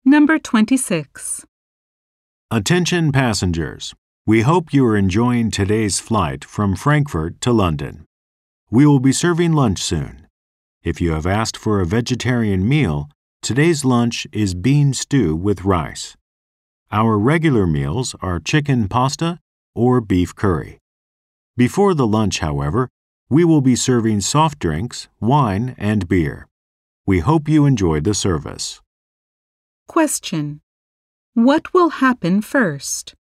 Number 26. Attention passengers. We hope you are enjoying today's flight from Frankfurt to London. We will be serving lunch soon. If you have asked for a vegetarian meal, today's lunch is bean stew with rice. Our regular meals are chicken pasta or beef curry. Before the lunch, however, we will be serving soft drinks, wine, and beer. We hope you enjoy the service. Question. What will happen first?